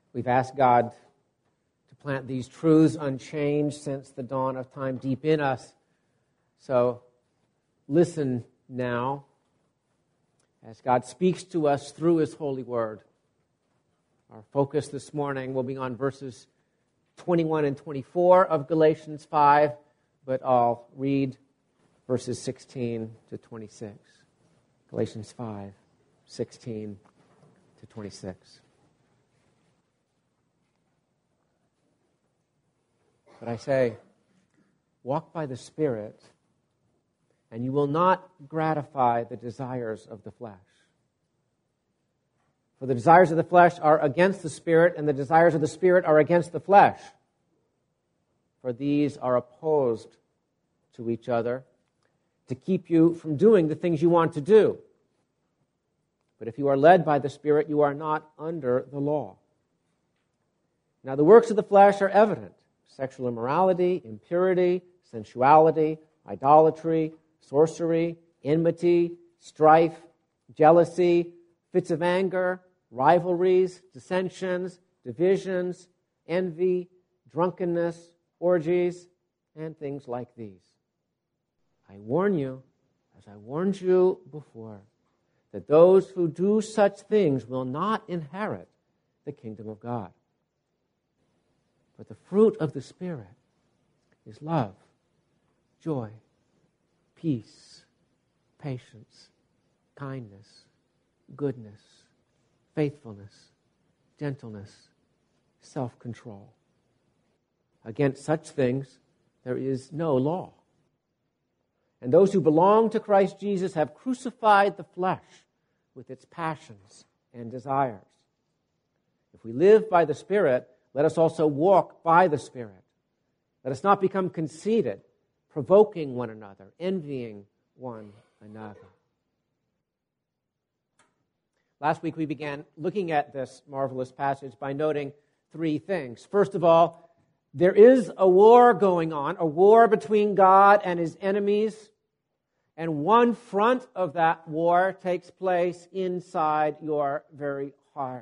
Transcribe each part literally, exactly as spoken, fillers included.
We've asked God to plant these truths unchanged since the dawn of time deep in us. So listen now as God speaks to us through His holy word. Our focus this morning will be on verses twenty-one and twenty-four of Galatians five, but I'll read verses sixteen to twenty-six. Galatians five, sixteen to twenty-six. But I say, walk by the Spirit, and you will not gratify the desires of the flesh. For the desires of the flesh are against the Spirit, and the desires of the Spirit are against the flesh. For these are opposed to each other to keep you from doing the things you want to do. But if you are led by the Spirit, you are not under the law. Now the works of the flesh are evident: sexual immorality, impurity, sensuality, idolatry, sorcery, enmity, strife, jealousy, fits of anger, rivalries, dissensions, divisions, envy, drunkenness, orgies, and things like these. I warn you, as I warned you before, that those who do such things will not inherit the kingdom of God. But the fruit of the Spirit is love, joy, peace, patience, kindness, goodness, faithfulness, gentleness, self-control. Against such things there is no law. And those who belong to Christ Jesus have crucified the flesh with its passions and desires. If we live by the Spirit, let us also walk by the Spirit. Let us not become conceited, provoking one another, envying one another. Last week we began looking at this marvelous passage by noting three things. First of all, there is a war going on, a war between God and His enemies, and one front of that war takes place inside your very heart.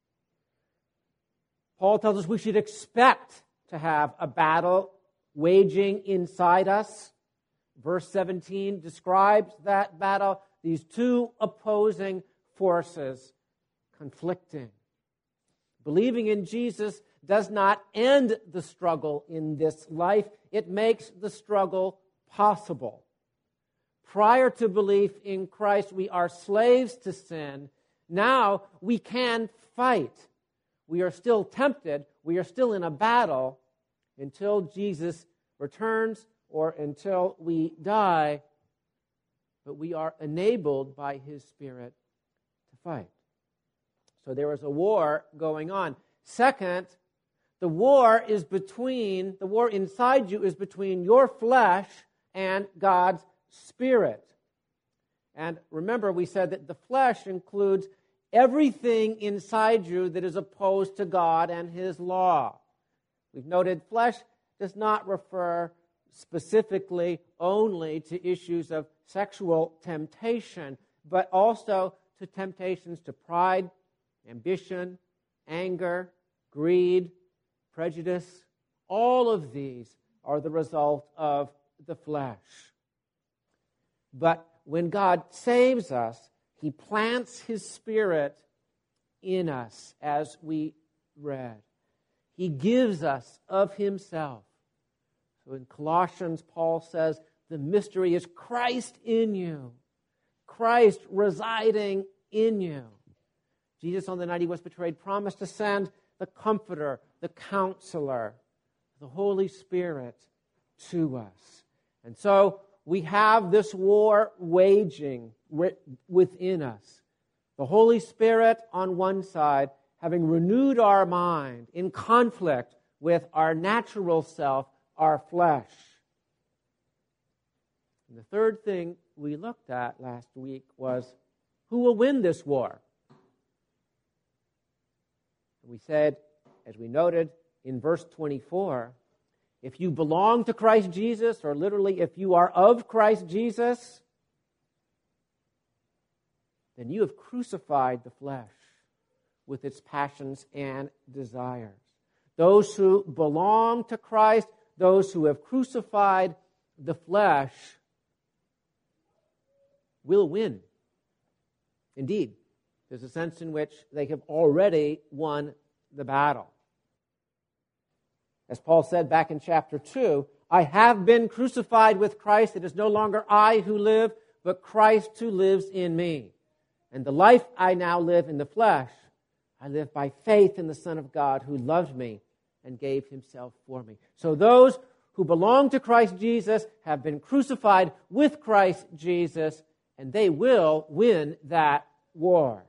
Paul tells us we should expect to have a battle waging inside us. Verse seventeen describes that battle, these two opposing forces conflicting. Believing in Jesus does not end the struggle in this life. It makes the struggle possible. Prior to belief in Christ, we are slaves to sin. Now we can fight. We are still tempted. We are still in a battle until Jesus returns or until we die. But we are enabled by His Spirit to fight. So there is a war going on. Second, the war is between, the war inside you is between your flesh and God's Spirit. And remember, we said that the flesh includes everything inside you that is opposed to God and His law. We've noted flesh does not refer specifically only to issues of sexual temptation, but also to temptations to pride, ambition, anger, greed, prejudice. All of these are the result of the flesh. But when God saves us, He plants His Spirit in us, as we read. He gives us of Himself. So in Colossians, Paul says, the mystery is Christ in you. Christ residing in you. Jesus, on the night He was betrayed, promised to send the Comforter, the Counselor, the Holy Spirit to us. And so we have this war waging within us. The Holy Spirit on one side, having renewed our mind in conflict with our natural self, our flesh. And the third thing we looked at last week was, who will win this war? And we said, as we noted in verse twenty-four, if you belong to Christ Jesus, or literally if you are of Christ Jesus, then you have crucified the flesh with its passions and desires. Those who belong to Christ, those who have crucified the flesh, will win. Indeed, there's a sense in which they have already won the battle. As Paul said back in chapter two, I have been crucified with Christ. It is no longer I who live, but Christ who lives in me. And the life I now live in the flesh, I live by faith in the Son of God who loved me and gave himself for me. So those who belong to Christ Jesus have been crucified with Christ Jesus, and they will win that war.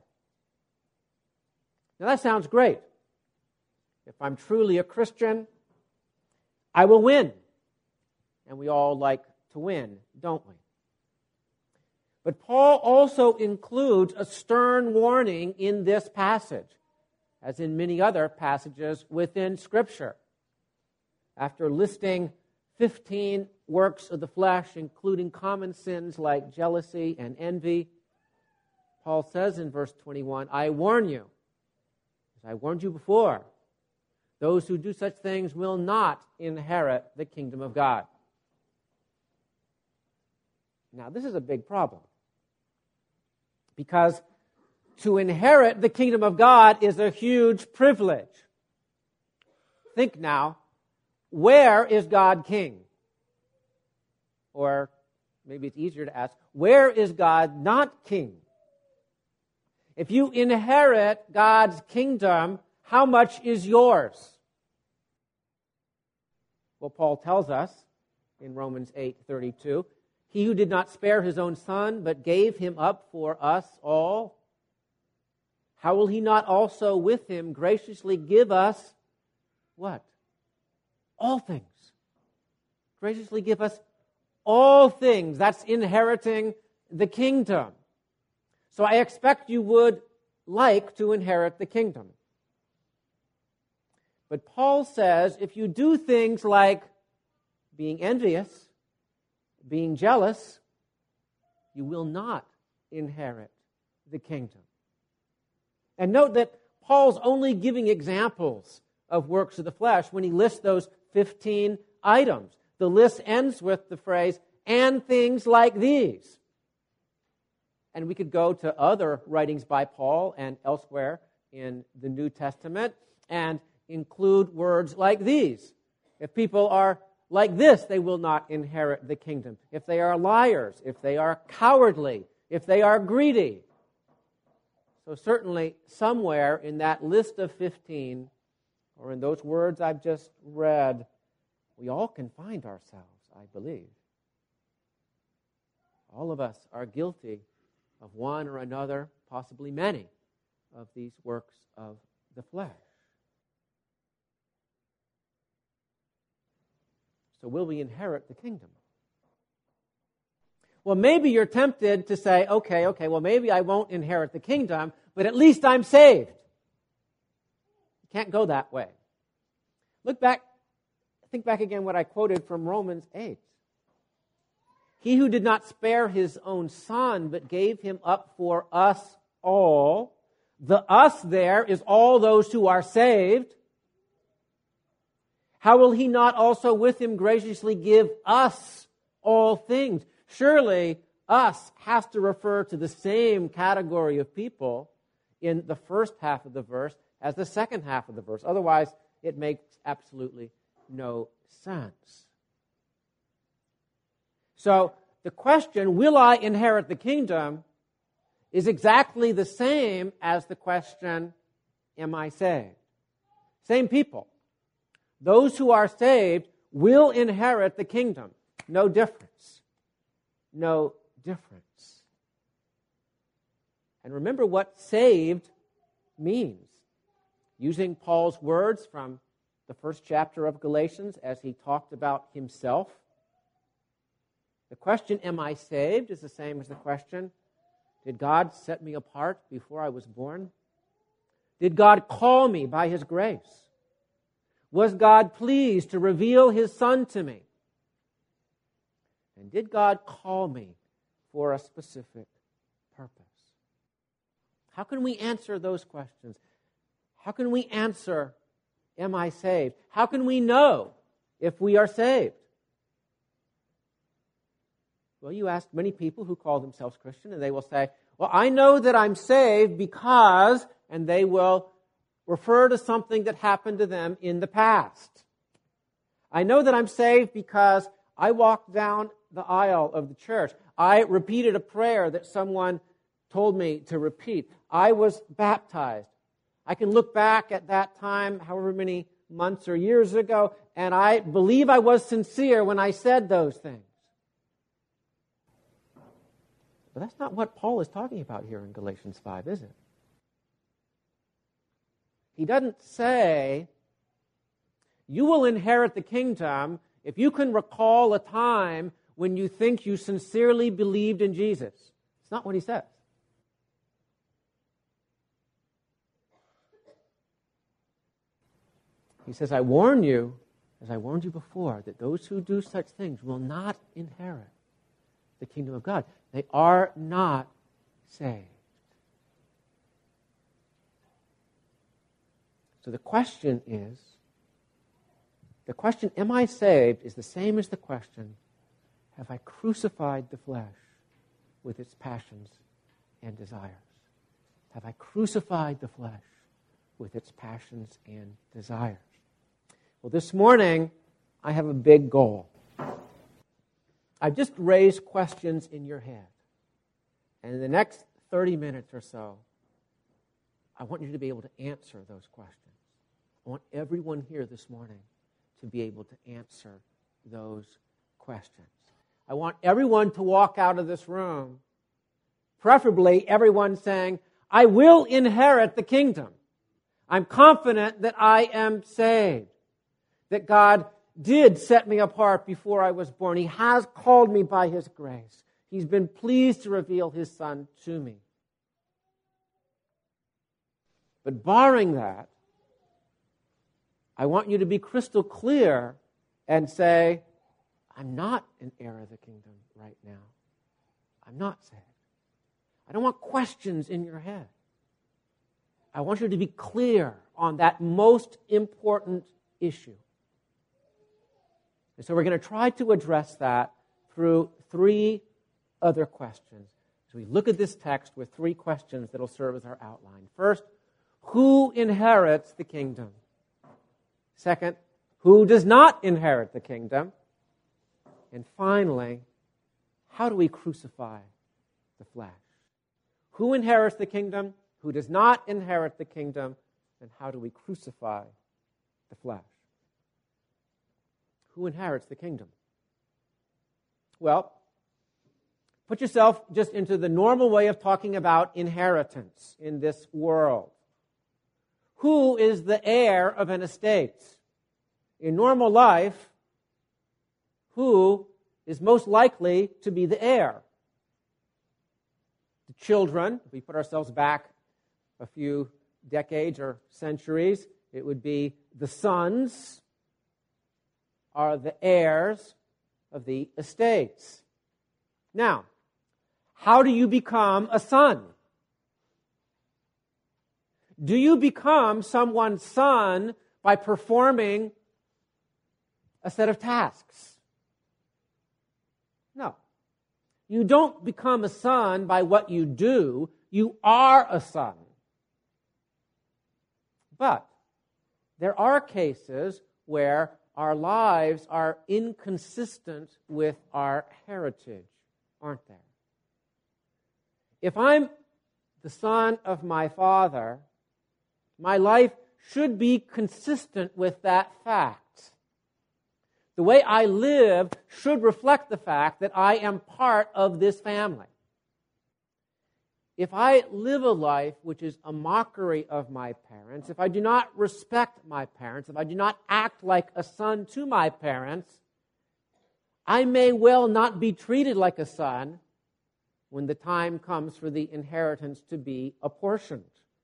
Now that sounds great. If I'm truly a Christian, I will win. And we all like to win, don't we? But Paul also includes a stern warning in this passage, as in many other passages within Scripture. After listing fifteen works of the flesh, including common sins like jealousy and envy, Paul says in verse twenty-one, I warn you, as I warned you before, those who do such things will not inherit the kingdom of God. Now, this is a big problem, because to inherit the kingdom of God is a huge privilege. Think now, where is God king? Or maybe it's easier to ask, where is God not king? If you inherit God's kingdom, how much is yours? Well, Paul tells us in Romans eight thirty-two, he who did not spare his own son, but gave him up for us all, how will he not also with him graciously give us what? All things. Graciously give us all things. That's inheriting the kingdom. So I expect you would like to inherit the kingdom. But Paul says if you do things like being envious, being jealous, you will not inherit the kingdom. And note that Paul's only giving examples of works of the flesh when he lists those fifteen items. The list ends with the phrase, and things like these. And we could go to other writings by Paul and elsewhere in the New Testament and include words like these. If people are like this, they will not inherit the kingdom. If they are liars, if they are cowardly, if they are greedy. So certainly somewhere in that list of fifteen, or in those words I've just read, we all can find ourselves, I believe. All of us are guilty of one or another, possibly many, of these works of the flesh. So will we inherit the kingdom? Well, maybe you're tempted to say, okay, okay, well, maybe I won't inherit the kingdom, but at least I'm saved. You can't go that way. Look back, think back again what I quoted from Romans eight. He who did not spare his own son, but gave him up for us all. The us there is all those who are saved. How will he not also with him graciously give us all things? Surely us has to refer to the same category of people in the first half of the verse as the second half of the verse. Otherwise, it makes absolutely no sense. So the question, will I inherit the kingdom, is exactly the same as the question, am I saved? Same people. Those who are saved will inherit the kingdom. No difference. No difference. And remember what saved means. Using Paul's words from the first chapter of Galatians as he talked about himself, the question, am I saved, is the same as the question, did God set me apart before I was born? Did God call me by his grace? Was God pleased to reveal his Son to me? And did God call me for a specific purpose? How can we answer those questions? How can we answer, am I saved? How can we know if we are saved? Well, you ask many people who call themselves Christian, and they will say, well, I know that I'm saved because, and they will refer to something that happened to them in the past. I know that I'm saved because I walked down the aisle of the church. I repeated a prayer that someone told me to repeat. I was baptized. I can look back at that time, however many months or years ago, and I believe I was sincere when I said those things. But that's not what Paul is talking about here in Galatians five, is it? He doesn't say, you will inherit the kingdom if you can recall a time when you think you sincerely believed in Jesus. It's not what he says. He says, I warn you, as I warned you before, that those who do such things will not inherit the kingdom of God. They are not saved. So the question is, the question, am I saved, is the same as the question, have I crucified the flesh with its passions and desires? Have I crucified the flesh with its passions and desires? Well, this morning, I have a big goal. I've just raised questions in your head. And in the next thirty minutes or so, I want you to be able to answer those questions. I want everyone here this morning to be able to answer those questions. I want everyone to walk out of this room, preferably everyone saying, I will inherit the kingdom. I'm confident that I am saved, that God did set me apart before I was born. He has called me by His grace. He's been pleased to reveal His Son to me. But barring that, I want you to be crystal clear and say, I'm not an heir of the kingdom right now. I'm not saved. I don't want questions in your head. I want you to be clear on that most important issue. And so we're going to try to address that through three other questions. So we look at this text with three questions that will serve as our outline. First, who inherits the kingdom? Second, who does not inherit the kingdom? And finally, how do we crucify the flesh? Who inherits the kingdom? Who does not inherit the kingdom? And how do we crucify the flesh? Who inherits the kingdom? Well, put yourself just into the normal way of talking about inheritance in this world. Who is the heir of an estate? In normal life, who is most likely to be the heir? The children, if we put ourselves back a few decades or centuries, it would be the sons are the heirs of the estates. Now, how do you become a son? Do you become someone's son by performing a set of tasks? No. You don't become a son by what you do. You are a son. But there are cases where our lives are inconsistent with our heritage, aren't there? If I'm the son of my father, my life should be consistent with that fact. The way I live should reflect the fact that I am part of this family. If I live a life which is a mockery of my parents, if I do not respect my parents, if I do not act like a son to my parents, I may well not be treated like a son when the time comes for the inheritance to be apportioned.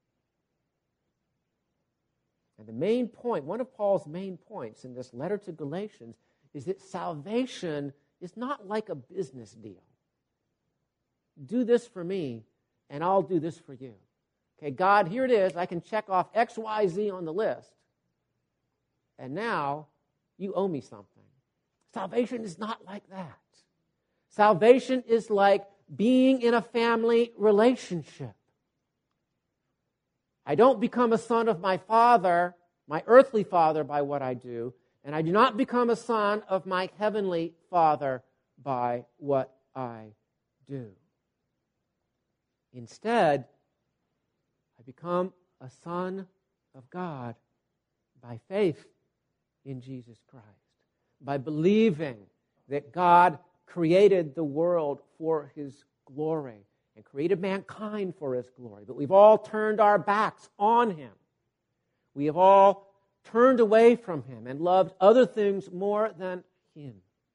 And the main point, one of Paul's main points in this letter to Galatians is that salvation is not like a business deal. Do this for me, and I'll do this for you. Okay, God, here it is. I can check off X, Y, Z on the list. And now you owe me something. Salvation is not like that. Salvation is like being in a family relationship. I don't become a son of my father, my earthly father, by what I do, and I do not become a son of my heavenly Father by what I do. Instead, I become a son of God by faith in Jesus Christ, by believing that God created the world for His glory and created mankind for His glory. But we've all turned our backs on Him. We have all turned away from Him and loved other things more than Him.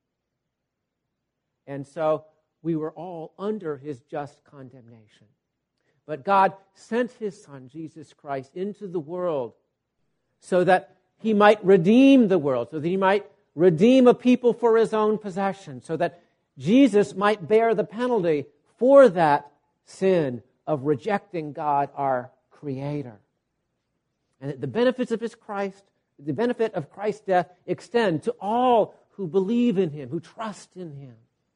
And so we were all under His just condemnation. But God sent His Son, Jesus Christ, into the world so that He might redeem the world, so that He might redeem a people for His own possession, so that Jesus might bear the penalty for that sin of rejecting God, our Creator. And that the benefits of His Christ, the benefit of Christ's death, extend to all who believe in Him, who trust in Him.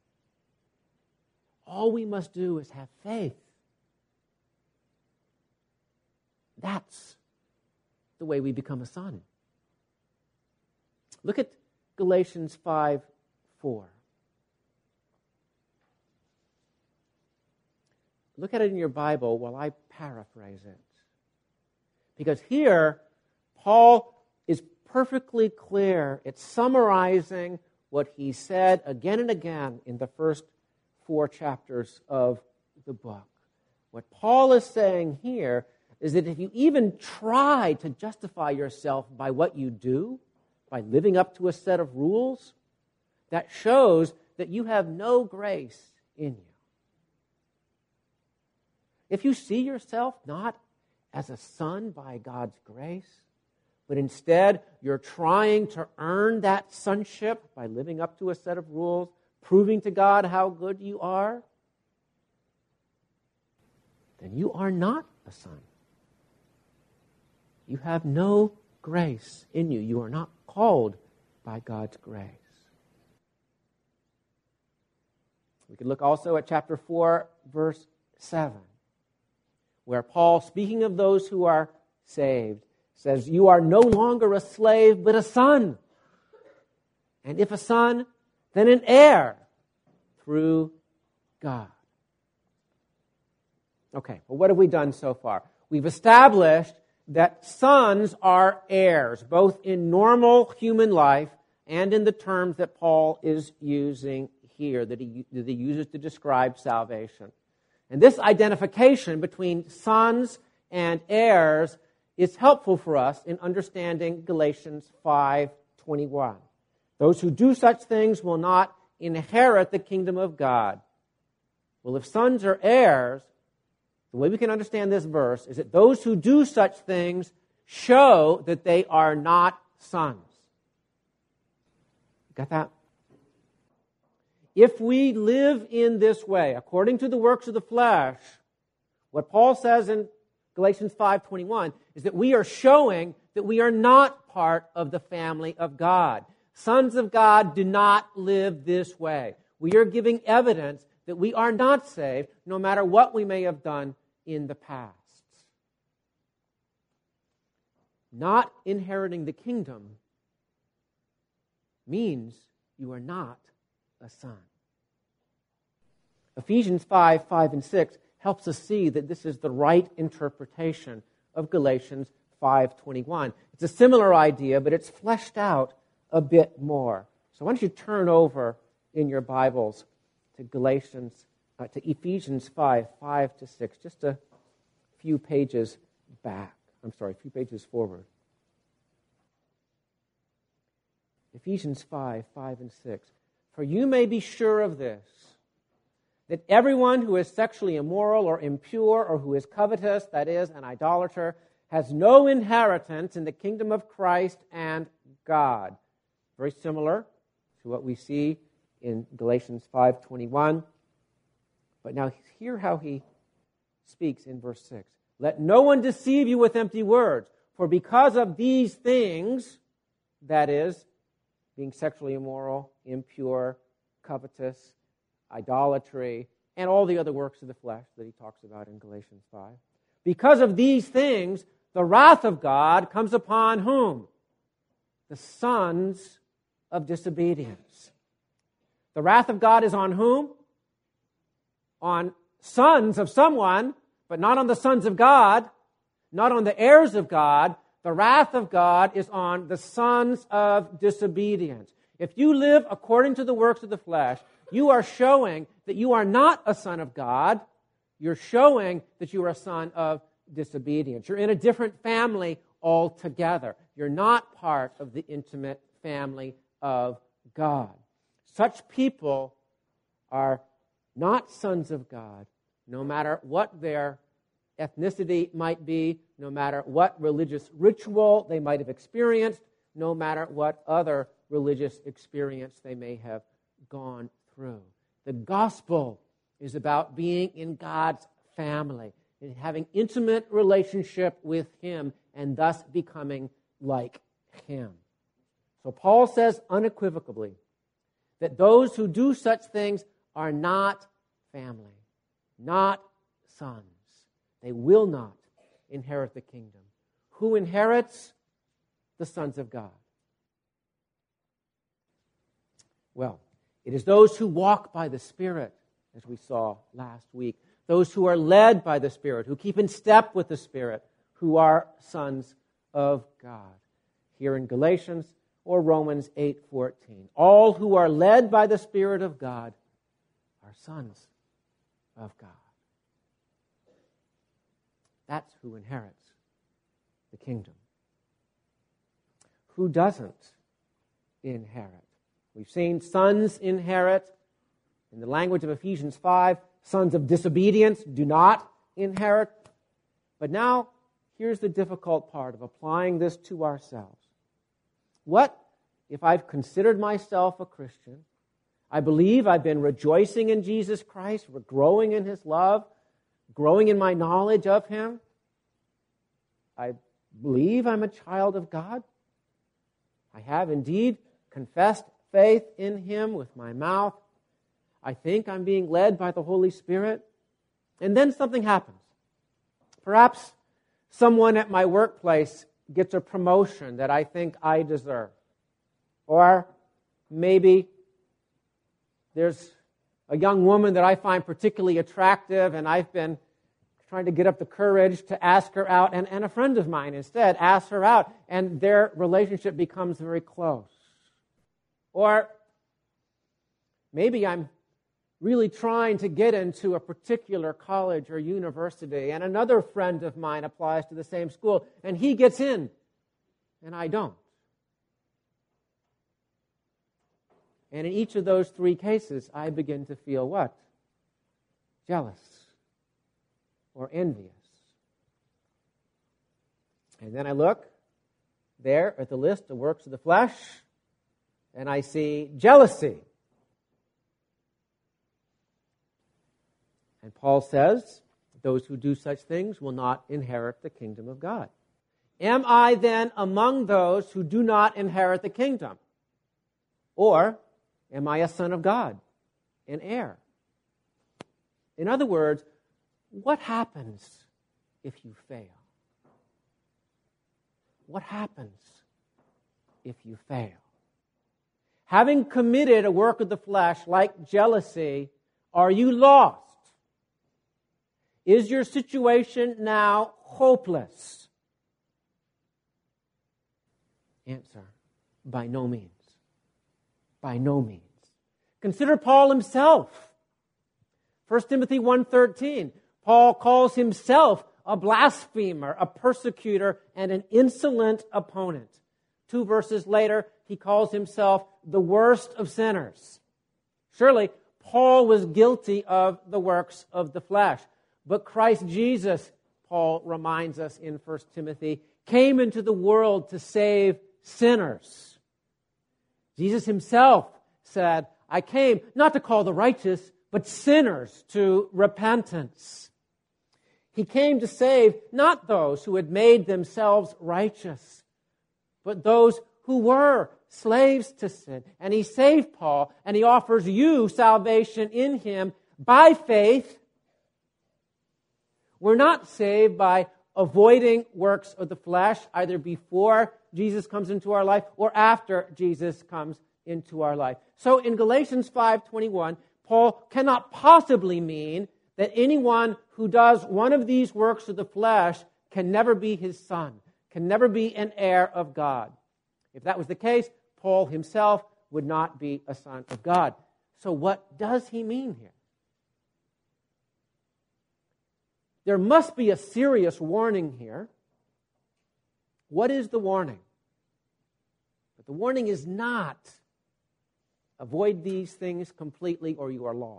All we must do is have faith. That's the way we become a son. Look at Galatians five four. Look at it in your Bible while I paraphrase it. Because here, Paul is perfectly clear. It's summarizing what he said again and again in the first four chapters of the book. What Paul is saying here is that if you even try to justify yourself by what you do, by living up to a set of rules, that shows that you have no grace in you. If you see yourself not as a son by God's grace, but instead you're trying to earn that sonship by living up to a set of rules, proving to God how good you are, then you are not a son. You have no grace in you. You are not called by God's grace. We could look also at chapter four, verse seven, where Paul, speaking of those who are saved, says, "You are no longer a slave, but a son. And if a son, then an heir through God." Okay, well, what have we done so far? We've established that sons are heirs, both in normal human life and in the terms that Paul is using here, that he, that he uses to describe salvation. And this identification between sons and heirs is helpful for us in understanding Galatians five twenty-one. Those who do such things will not inherit the kingdom of God. Well, if sons are heirs, the way we can understand this verse is that those who do such things show that they are not sons. Got that? If we live in this way, according to the works of the flesh, what Paul says in Galatians five twenty-one is that we are showing that we are not part of the family of God. Sons of God do not live this way. We are giving evidence that we are not saved, no matter what we may have done in the past. Not inheriting the kingdom means you are not a son. Ephesians five, five and six helps us see that this is the right interpretation of Galatians five twenty-one. It's a similar idea, but it's fleshed out a bit more. So why don't you turn over in your Bibles to Galatians, uh, to Ephesians five, five to six, just a few pages back. I'm sorry, a few pages forward. Ephesians five, five and six. For you may be sure of this, that everyone who is sexually immoral or impure or who is covetous, that is, an idolater, has no inheritance in the kingdom of Christ and God. Very similar to what we see in Galatians five twenty-one. But now hear how he speaks in verse six. Let no one deceive you with empty words, for because of these things, that is, being sexually immoral, impure, covetous, idolatry, and all the other works of the flesh that he talks about in Galatians five. Because of these things, the wrath of God comes upon whom? The sons of disobedience. The wrath of God is on whom? On sons of someone, but not on the sons of God, not on the heirs of God. The wrath of God is on the sons of disobedience. If you live according to the works of the flesh, you are showing that you are not a son of God. You're showing that you are a son of disobedience. You're in a different family altogether. You're not part of the intimate family of God. Such people are not sons of God, no matter what their ethnicity might be, no matter what religious ritual they might have experienced, no matter what other religious experience they may have gone through. The gospel is about being in God's family and having intimate relationship with Him and thus becoming like Him. So Paul says unequivocally that those who do such things are not family, not sons. They will not inherit the kingdom. Who inherits? The sons of God. Well, it is those who walk by the Spirit, as we saw last week, those who are led by the Spirit, who keep in step with the Spirit, who are sons of God. Here in Galatians or Romans eight fourteen. All who are led by the Spirit of God are sons of God. That's who inherits the kingdom. Who doesn't inherit? We've seen sons inherit. In the language of Ephesians five, sons of disobedience do not inherit. But now, here's the difficult part of applying this to ourselves. What if I've considered myself a Christian? I believe I've been rejoicing in Jesus Christ, we're growing in His love, growing in my knowledge of Him. I believe I'm a child of God. I have indeed confessed faith in Him with my mouth. I think I'm being led by the Holy Spirit. And then something happens. Perhaps someone at my workplace gets a promotion that I think I deserve. Or maybe there's a young woman that I find particularly attractive, and I've been trying to get up the courage to ask her out, and, and a friend of mine instead asks her out, and their relationship becomes very close. Or maybe I'm really trying to get into a particular college or university, and another friend of mine applies to the same school, and he gets in, and I don't. And in each of those three cases, I begin to feel what? Jealous or envious. And then I look there at the list of works of the flesh, and I see jealousy. And Paul says, those who do such things will not inherit the kingdom of God. Am I then among those who do not inherit the kingdom? Or am I a son of God, an heir? In other words, what happens if you fail? What happens if you fail? Having committed a work of the flesh like jealousy, are you lost? Is your situation now hopeless? Answer, by no means. By no means. Consider Paul himself. First Timothy one thirteen. Paul calls himself a blasphemer, a persecutor, and an insolent opponent. Two verses later, he calls himself the worst of sinners. Surely, Paul was guilty of the works of the flesh. But Christ Jesus, Paul reminds us in First Timothy, came into the world to save sinners. Jesus himself said, I came not to call the righteous, but sinners to repentance. He came to save not those who had made themselves righteous, but those who were slaves to sin. And he saved Paul, and he offers you salvation in him by faith. We're not saved by avoiding works of the flesh, either before Jesus comes into our life or after Jesus comes into our life. So in Galatians five twenty-one, Paul cannot possibly mean that anyone who does one of these works of the flesh can never be his son, can never be an heir of God. If that was the case, Paul himself would not be a son of God. So what does he mean here? There must be a serious warning here. What is the warning? But the warning is not avoid these things completely or you are lost.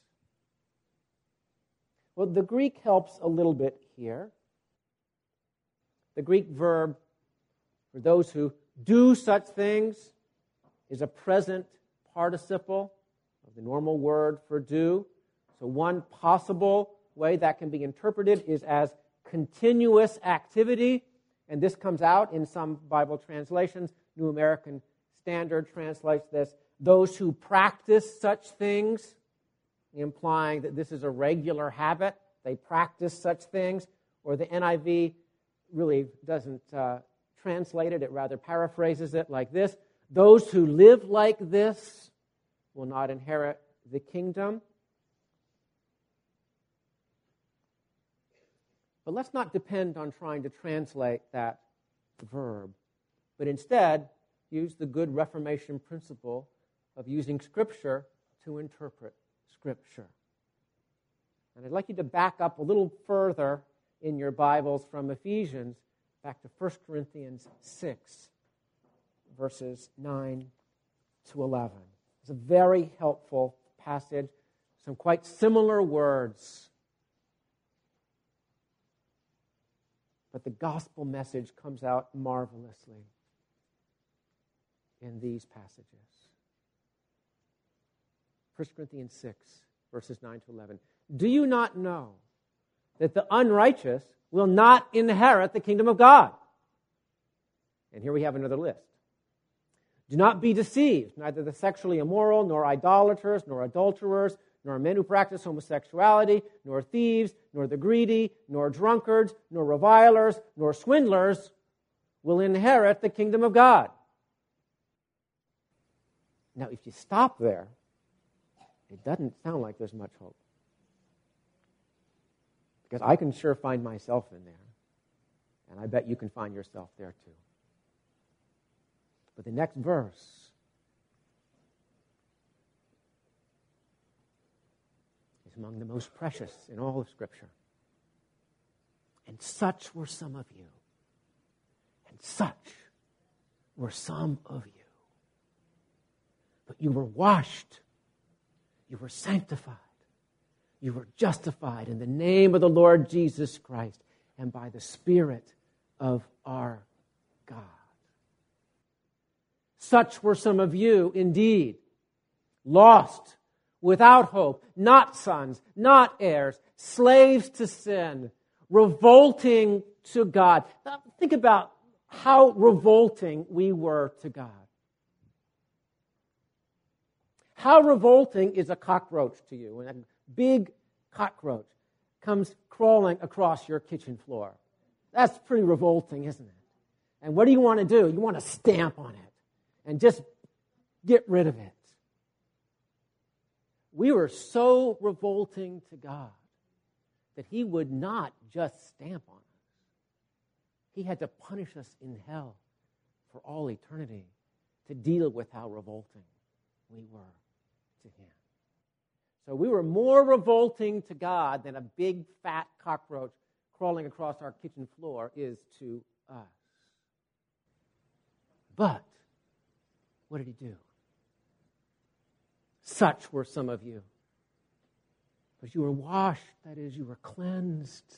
Well, the Greek helps a little bit here. The Greek verb for those who do such things is a present participle of the normal word for do. So one possible way that can be interpreted is as continuous activity, and this comes out in some Bible translations. New American Standard translates this, those who practice such things, implying that this is a regular habit. They practice such things. Or the N I V really doesn't uh, translate it. It rather paraphrases it like this. Those who live like this will not inherit the kingdom. But let's not depend on trying to translate that verb, but instead use the good Reformation principle of using Scripture to interpret Scripture. And I'd like you to back up a little further in your Bibles from Ephesians back to First Corinthians six, verses nine to eleven. It's a very helpful passage, some quite similar words. But the gospel message comes out marvelously in these passages. First Corinthians six, verses nine to eleven. Do you not know that the unrighteous will not inherit the kingdom of God? And here we have another list. Do not be deceived. Neither the sexually immoral, nor idolaters, nor adulterers, nor men who practice homosexuality, nor thieves, nor the greedy, nor drunkards, nor revilers, nor swindlers will inherit the kingdom of God. Now, if you stop there, it doesn't sound like there's much hope. Because I can sure find myself in there. And I bet you can find yourself there too. But the next verse is among the most precious in all of Scripture. And such were some of you. And such were some of you. But you were washed. You were sanctified. You were justified in the name of the Lord Jesus Christ and by the Spirit of our God. Such were some of you indeed, lost, without hope, not sons, not heirs, slaves to sin, revolting to God. Now, think about how revolting we were to God. How revolting is a cockroach to you when a big cockroach comes crawling across your kitchen floor? That's pretty revolting, isn't it? And what do you want to do? You want to stamp on it and just get rid of it. We were so revolting to God that He would not just stamp on us. He had to punish us in hell for all eternity to deal with how revolting we were to Him. So we were more revolting to God than a big fat cockroach crawling across our kitchen floor is to us. But what did He do? Such were some of you. But you were washed, that is, you were cleansed.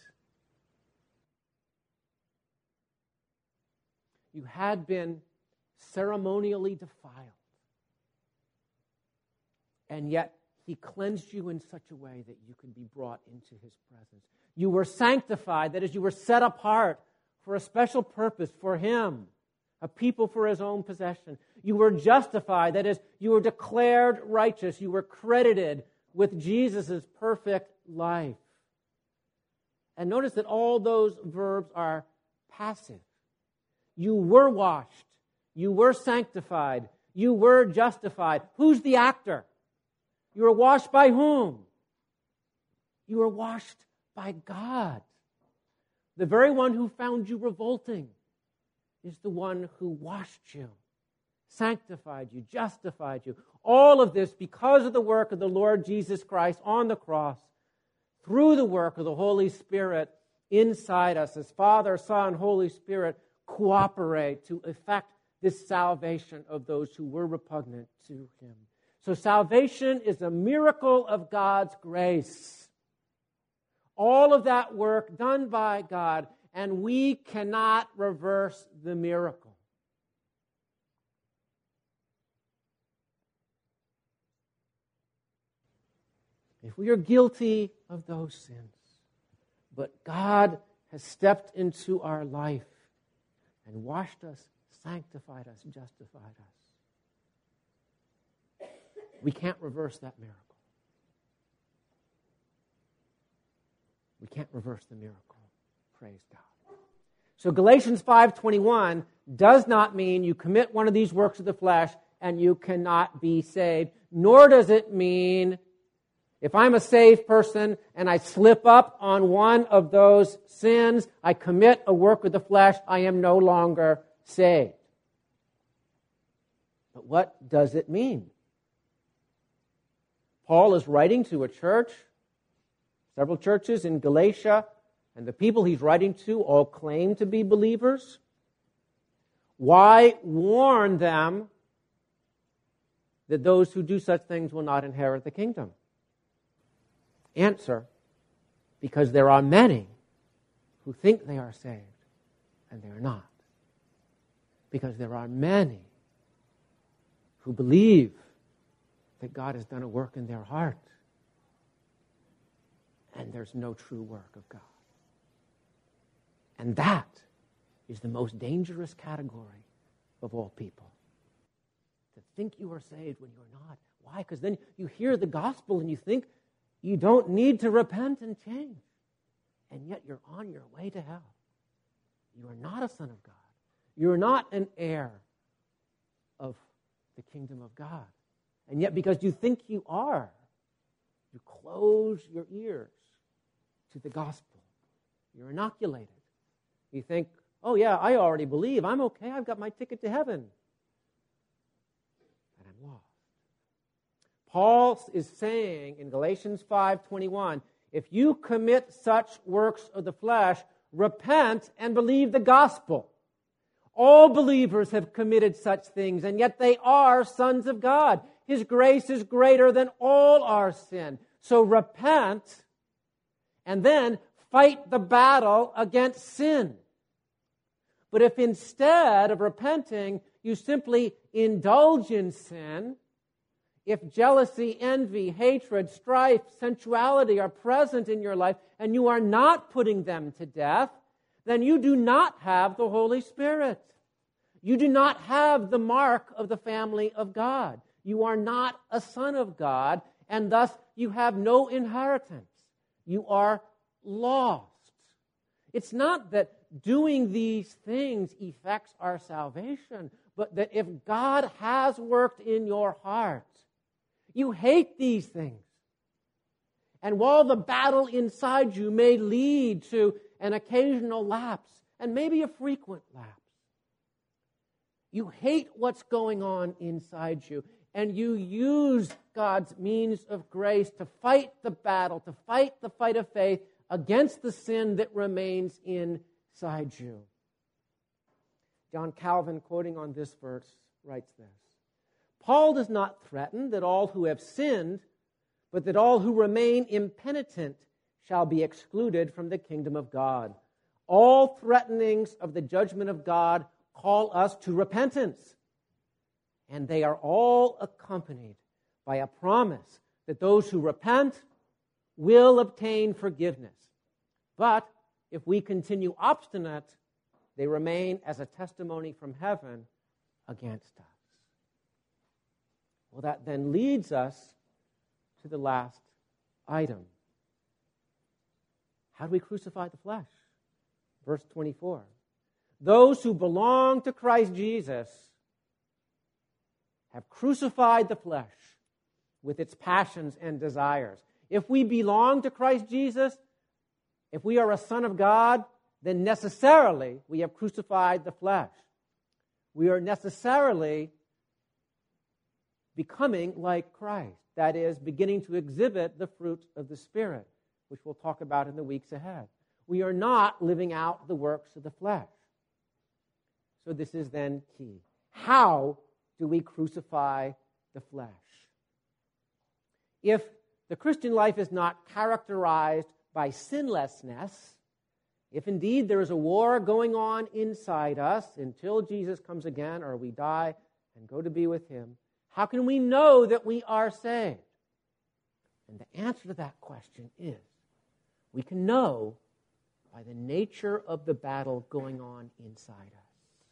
You had been ceremonially defiled. And yet He cleansed you in such a way that you could be brought into His presence. You were sanctified, that is, you were set apart for a special purpose for Him, a people for His own possession. You were justified, that is, you were declared righteous. You were credited with Jesus' perfect life. And notice that all those verbs are passive. You were washed. You were sanctified. You were justified. Who's the actor? You were washed by whom? You were washed by God. The very one who found you revolting is the one who washed you, sanctified you, justified you. All of this because of the work of the Lord Jesus Christ on the cross, through the work of the Holy Spirit inside us, as Father, Son, Holy Spirit cooperate to effect this salvation of those who were repugnant to Him. So salvation is a miracle of God's grace. All of that work done by God, and we cannot reverse the miracle. If we are guilty of those sins, but God has stepped into our life and washed us, sanctified us, justified us, we can't reverse that miracle. We can't reverse the miracle. Praise God. So Galatians five twenty-one does not mean you commit one of these works of the flesh and you cannot be saved, nor does it mean if I'm a saved person and I slip up on one of those sins, I commit a work of the flesh, I am no longer saved. But what does it mean? Paul is writing to a church, several churches in Galatia, and the people he's writing to all claim to be believers. Why warn them that those who do such things will not inherit the kingdom? Answer, because there are many who think they are saved and they are not. Because there are many who believe that God has done a work in their heart and there's no true work of God. And that is the most dangerous category of all people. To think you are saved when you're not. Why? Because then you hear the gospel and you think you don't need to repent and change. And yet you're on your way to hell. You are not a son of God. You're not an heir of the kingdom of God. And yet because you think you are, you close your ears to the gospel. You're inoculated. You think, oh yeah, I already believe. I'm okay. I've got my ticket to heaven. And I'm lost. Paul is saying in Galatians five twenty-one, if you commit such works of the flesh, repent and believe the gospel. All believers have committed such things, and yet they are sons of God. His grace is greater than all our sin. So repent, and then fight the battle against sin. But if instead of repenting, you simply indulge in sin, if jealousy, envy, hatred, strife, sensuality are present in your life, and you are not putting them to death, then you do not have the Holy Spirit. You do not have the mark of the family of God. You are not a son of God, and thus you have no inheritance. You are lost. It's not that doing these things effects our salvation, but that if God has worked in your heart, you hate these things. And while the battle inside you may lead to an occasional lapse, and maybe a frequent lapse, you hate what's going on inside you, and you use God's means of grace to fight the battle, to fight the fight of faith against the sin that remains inside you. John Calvin, quoting on this verse, writes this: Paul does not threaten that all who have sinned, but that all who remain impenitent shall be excluded from the kingdom of God. All threatenings of the judgment of God call us to repentance, and they are all accompanied by a promise that those who repent will obtain forgiveness. But if we continue obstinate, they remain as a testimony from heaven against us. Well, that then leads us to the last item. How do we crucify the flesh? Verse twenty-four. Those who belong to Christ Jesus have crucified the flesh with its passions and desires. If we belong to Christ Jesus, if we are a son of God, then necessarily we have crucified the flesh. We are necessarily becoming like Christ. That is, beginning to exhibit the fruit of the Spirit, which we'll talk about in the weeks ahead. We are not living out the works of the flesh. So this is then key. How do we crucify the flesh? If the Christian life is not characterized by sinlessness, if indeed there is a war going on inside us until Jesus comes again or we die and go to be with him, how can we know that we are saved? And the answer to that question is, we can know by the nature of the battle going on inside us.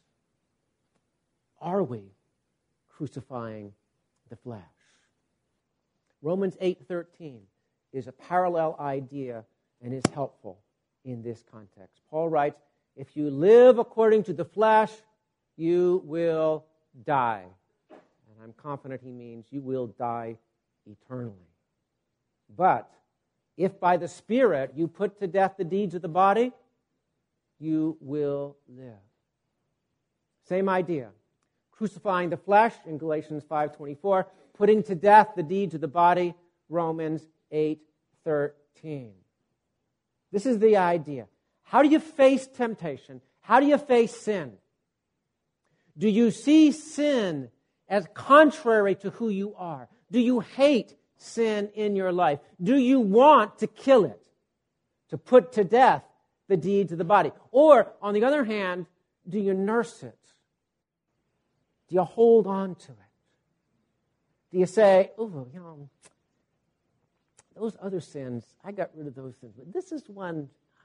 Are we crucifying the flesh? Romans eight thirteen is a parallel idea and is helpful in this context. Paul writes, if you live according to the flesh, you will die. And I'm confident he means you will die eternally. But if by the Spirit you put to death the deeds of the body, you will live. Same idea. Crucifying the flesh in Galatians five twenty-four, putting to death the deeds of the body, Romans eight thirteen. This is the idea. How do you face temptation? How do you face sin? Do you see sin as contrary to who you are? Do you hate sin in your life? Do you want to kill it? To put to death the deeds of the body? Or, on the other hand, do you nurse it? Do you hold on to it? Do you say, oh, you know, those other sins, I got rid of those sins, but this is one,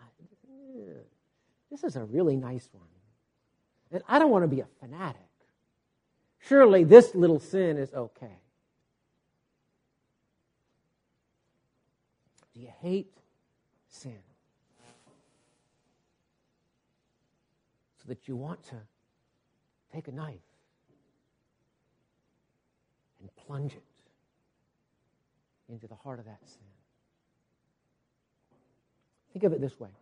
this is a really nice one. And I don't want to be a fanatic. Surely this little sin is okay. Do you hate sin? So that you want to take a knife and plunge it into the heart of that sin. Think of it this way.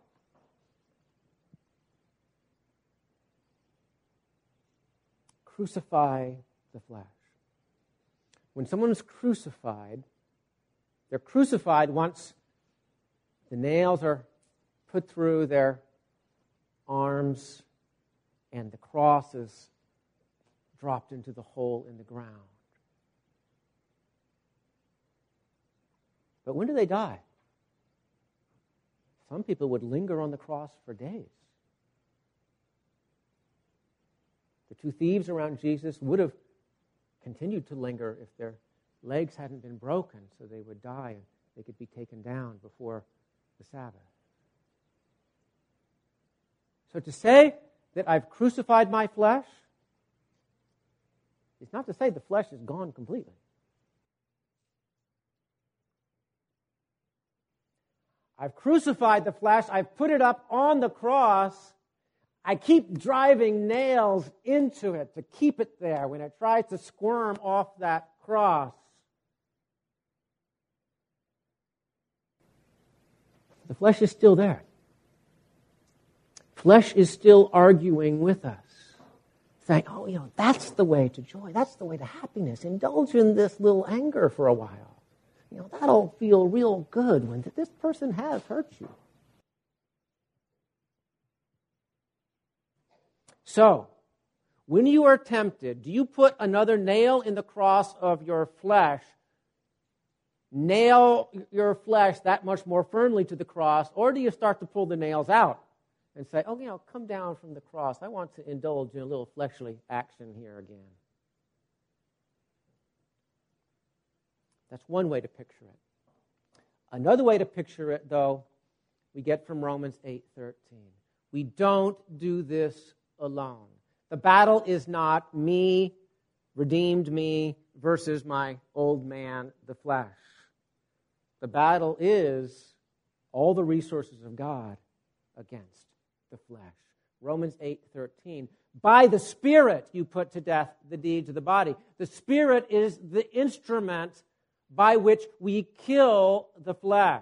Crucify the flesh. When someone is crucified, they're crucified once the nails are put through their arms and the cross is dropped into the hole in the ground. But when do they die? Some people would linger on the cross for days. The two thieves around Jesus would have continued to linger if their legs hadn't been broken, so they would die and they could be taken down before the Sabbath. So to say that I've crucified my flesh is not to say the flesh is gone completely. I've crucified the flesh. I've put it up on the cross. I keep driving nails into it to keep it there when it tries to squirm off that cross. The flesh is still there. Flesh is still arguing with us, saying, oh, you know, that's the way to joy. That's the way to happiness. Indulge in this little anger for a while. You know, that'll feel real good when this person has hurt you. So, when you are tempted, do you put another nail in the cross of your flesh, nail your flesh that much more firmly to the cross, or do you start to pull the nails out and say, oh, you know, come down from the cross. I want to indulge in a little fleshly action here again. That's one way to picture it. Another way to picture it, though, we get from Romans eight thirteen. We don't do this alone. The battle is not me, redeemed me, versus my old man, the flesh. The battle is all the resources of God against the flesh. Romans eight thirteen. By the Spirit you put to death the deeds of the body. The Spirit is the instrument by which we kill the flesh.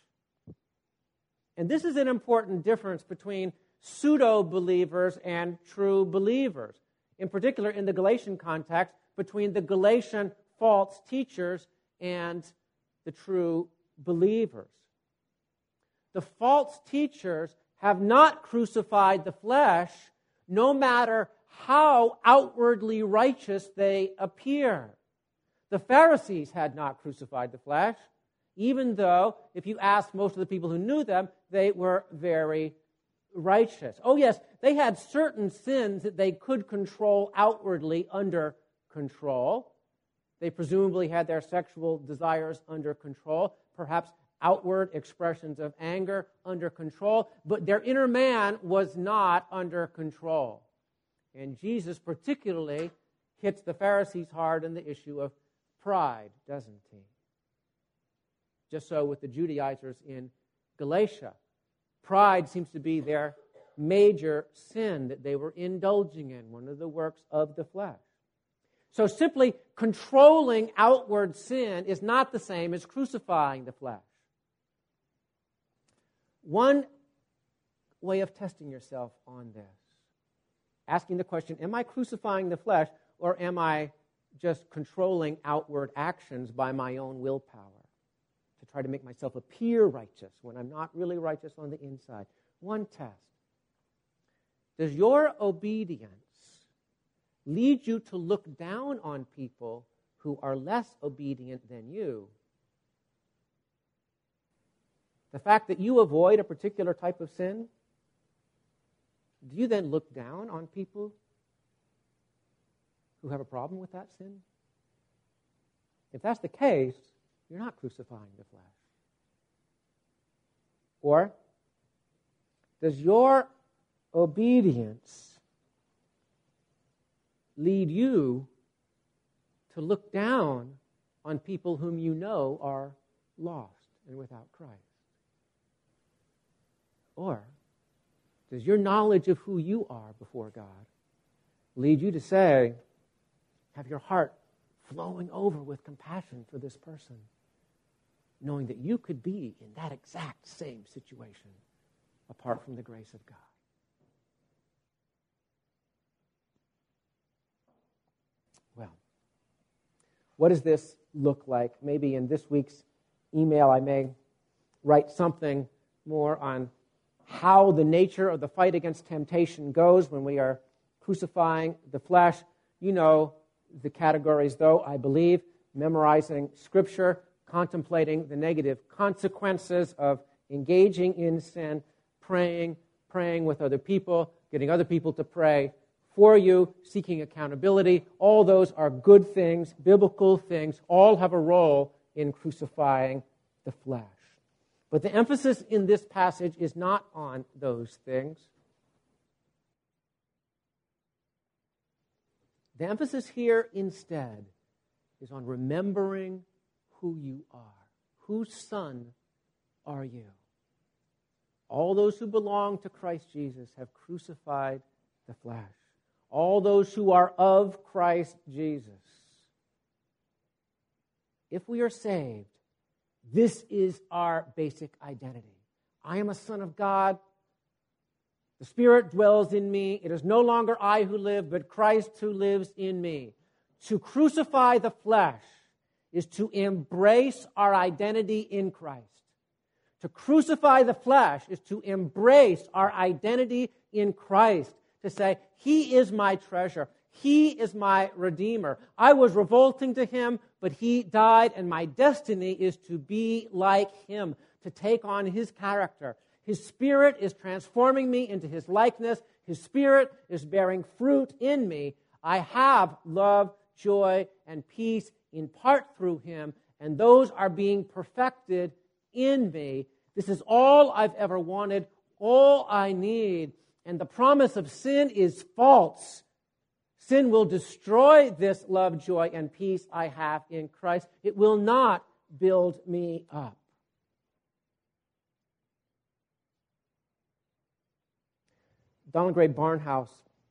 And this is an important difference between pseudo-believers and true believers. In particular, in the Galatian context, between the Galatian false teachers and the true believers. The false teachers have not crucified the flesh, no matter how outwardly righteous they appear. The Pharisees had not crucified the flesh, even though, if you ask most of the people who knew them, they were very righteous. Oh yes, they had certain sins that they could control outwardly under control. They presumably had their sexual desires under control, perhaps outward expressions of anger under control, but their inner man was not under control. And Jesus particularly hits the Pharisees hard on the issue of pride, doesn't he? Just so with the Judaizers in Galatia. Pride seems to be their major sin that they were indulging in, one of the works of the flesh. So simply controlling outward sin is not the same as crucifying the flesh. One way of testing yourself on this, asking the question, am I crucifying the flesh, or am I just controlling outward actions by my own willpower to try to make myself appear righteous when I'm not really righteous on the inside? One test. Does your obedience lead you to look down on people who are less obedient than you? The fact that you avoid a particular type of sin, do you then look down on people who have a problem with that sin? If that's the case, you're not crucifying the flesh. Or does your obedience lead you to look down on people whom you know are lost and without Christ? Or does your knowledge of who you are before God lead you to say, have your heart flowing over with compassion for this person, knowing that you could be in that exact same situation apart from the grace of God? Well, what does this look like? Maybe in this week's email I may write something more on how the nature of the fight against temptation goes when we are crucifying the flesh. You know the categories, though, I believe: memorizing Scripture, contemplating the negative consequences of engaging in sin, praying, praying with other people, getting other people to pray for you, seeking accountability. All those are good things, biblical things. All have a role in crucifying the flesh. But the emphasis in this passage is not on those things. The emphasis here instead is on remembering who you are. Whose son are you? All those who belong to Christ Jesus have crucified the flesh. All those who are of Christ Jesus. If we are saved, this is our basic identity. I am a son of God. The Spirit dwells in me. It is no longer I who live, but Christ who lives in me. To crucify the flesh is to embrace our identity in Christ. To crucify the flesh is to embrace our identity in Christ. To say, He is my treasure. He is my Redeemer. I was revolting to Him, but He died, and my destiny is to be like Him, to take on His character. His Spirit is transforming me into His likeness. His Spirit is bearing fruit in me. I have love, joy, and peace in part through Him, and those are being perfected in me. This is all I've ever wanted, all I need. And the promise of sin is false. Sin will destroy this love, joy, and peace I have in Christ. It will not build me up. Donald Gray Barnhouse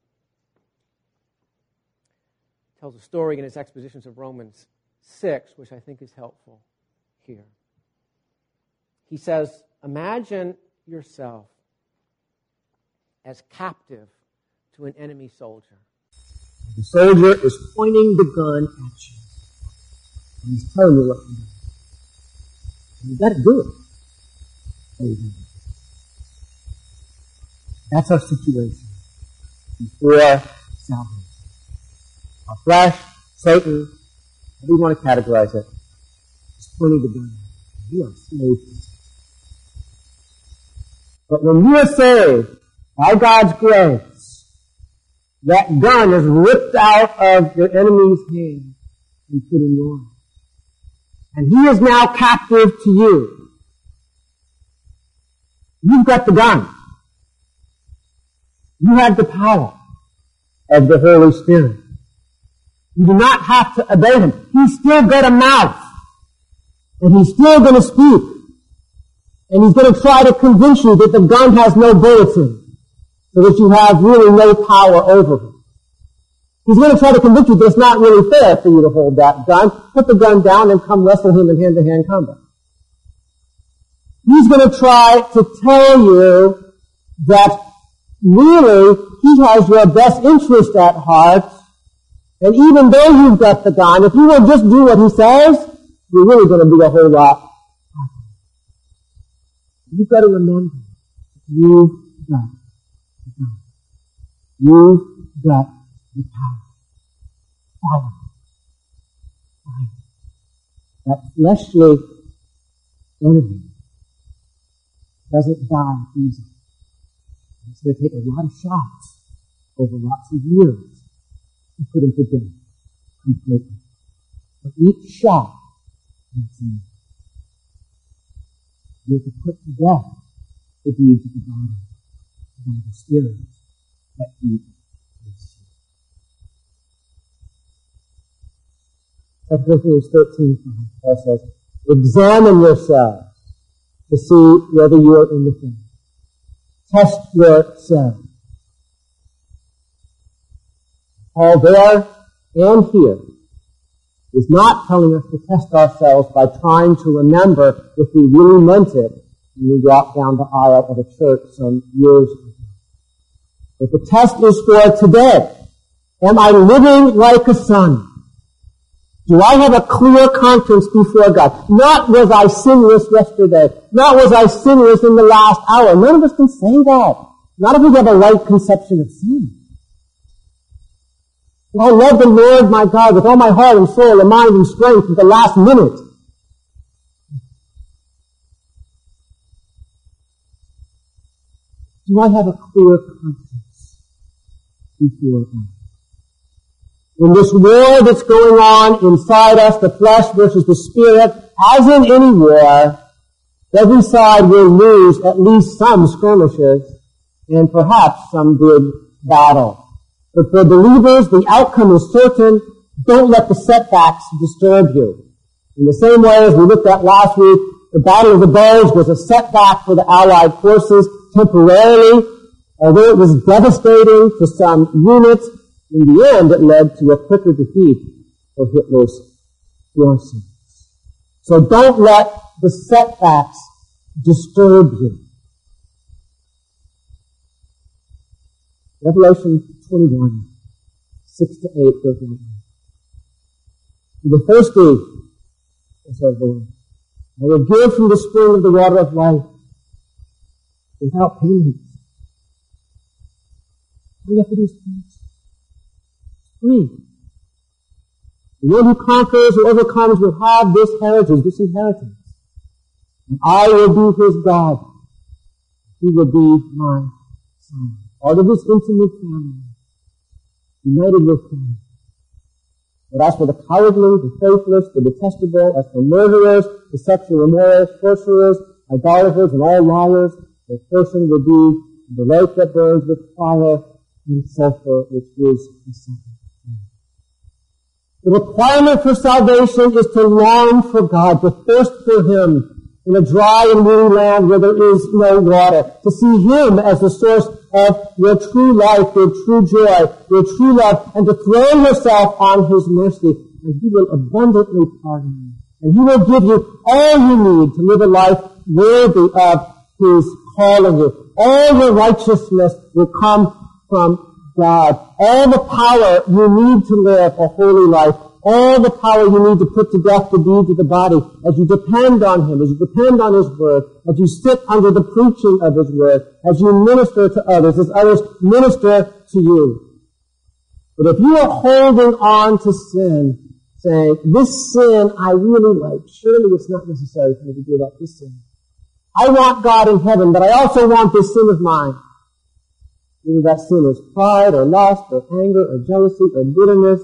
tells a story in his expositions of Romans six, which I think is helpful here. He says, imagine yourself as captive to an enemy soldier. The soldier is pointing the gun at you. And he's telling you what to do. And you've got to do it. So you do it. That's our situation before salvation. Our flesh, Satan, however you want to categorize it, is pointing the gun. We are slaves to sin. But when you are saved, by God's grace, that gun is ripped out of your enemy's hand and put in yours. And he is now captive to you. You've got the gun. You have the power of the Holy Spirit. You do not have to obey him. He's still got a mouth. And he's still going to speak. And he's going to try to convince you that the gun has no bullets in it, so that you have really no power over him. He's going to try to convince you that it's not really fair for you to hold that gun. Put the gun down and come wrestle him in hand-to-hand combat. He's going to try to tell you that really he has your best interest at heart, and even though you've got the gun, if you will just do what he says, you're really going to be a whole lot happier. You've got to remember, you've got the gun. You've got the power. Fire. Fire. That fleshly enemy doesn't die easily. It's going to take a lot of shots over lots of years to put him to death completely. But each shot makes him. You have to put to death the deeds of the body by the Spirit that eat his seed. Second Corinthians thirteen five, Paul says, examine yourselves to see whether you are in the faith. Test yourselves. Paul there and here is not telling us to test ourselves by trying to remember if we really meant it when we walked down the aisle of a church some years ago. But the test is for today. Am I living like a son? Do I have a clear conscience before God? Not was I sinless yesterday. Not was I sinless in the last hour. None of us can say that. Not if we have a right conception of sin. I love the Lord my God with all my heart and soul and mind and strength to the last minute. Do I have a clear conscience before God? In this war that's going on inside us, the flesh versus the spirit, as in any war, every side will lose at least some skirmishes and perhaps some big battle. But for believers, the outcome is certain. Don't let the setbacks disturb you. In the same way as we looked at last week, the Battle of the Bulge was a setback for the Allied forces temporarily. Although it was devastating to some units, in the end it led to a quicker defeat for Hitler's forces. So don't let the setbacks disturb you. Revelation twenty-one, six to eight goes like that. The thirsty, says our Lord, I will give from the spring of the water of life without payment. All you have to do is taste. Free. The one who conquers or overcomes will have this heritage, this inheritance. And I will be his God. He will be my son. Part of his intimate family. United with him. But as for the cowardly, the faithless, the detestable, as for murderers, the sexual immoral, sorcerers, idolaters, and all liars, their portion will be the lake that burns with fire and sulfur, which is the second death. The requirement for salvation is to long for God, to thirst for Him in a dry and weary land where there is no water, to see Him as the source of your true life, your true joy, your true love, and to throw yourself on His mercy, and He will abundantly pardon you. And He will give you all you need to live a life worthy of His calling you. All your righteousness will come from God. All the power you need to live a holy life, all the power you need to put to death the deeds of the body, as you depend on Him, as you depend on His Word, as you sit under the preaching of His Word, as you minister to others, as others minister to you. But if you are holding on to sin, saying, this sin I really like, surely it's not necessary for me to give up this sin. I want God in heaven, but I also want this sin of mine. Either that sin is pride or lust or anger or jealousy or bitterness.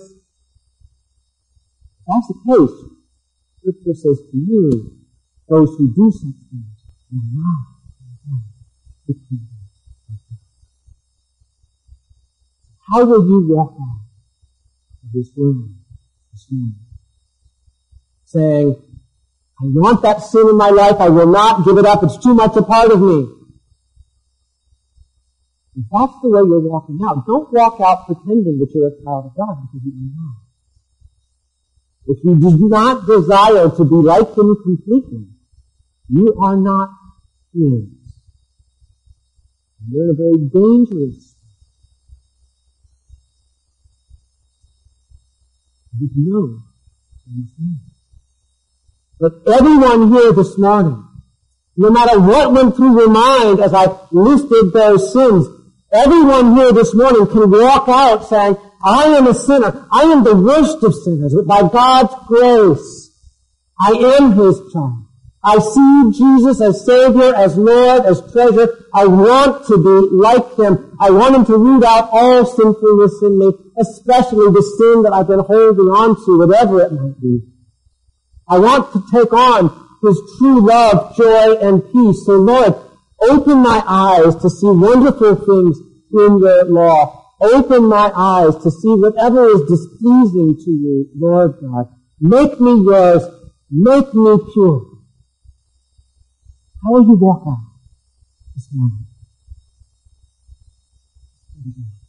If that's the case, Scripture says to you, those who do such things will not inherit the kingdom of God. How will you walk out of this room this morning? Saying, I want that sin in my life. I will not give it up. It's too much a part of me. If that's the way you're walking out, don't walk out pretending that you're a child of God, because you are not. If you do not desire to be like Him completely, you are not His. You're in a very dangerous state. You know these things. But everyone here this morning, no matter what went through your mind as I listed those sins, everyone here this morning can walk out saying, I am a sinner. I am the worst of sinners. But by God's grace, I am His child. I see Jesus as Savior, as Lord, as treasure. I want to be like Him. I want Him to root out all sinfulness in me, especially the sin that I've been holding on to, whatever it might be. I want to take on His true love, joy, and peace. So Lord, open my eyes to see wonderful things in your law. Open my eyes to see whatever is displeasing to you, Lord God. Make me yours. Make me pure. How will you walk out this morning?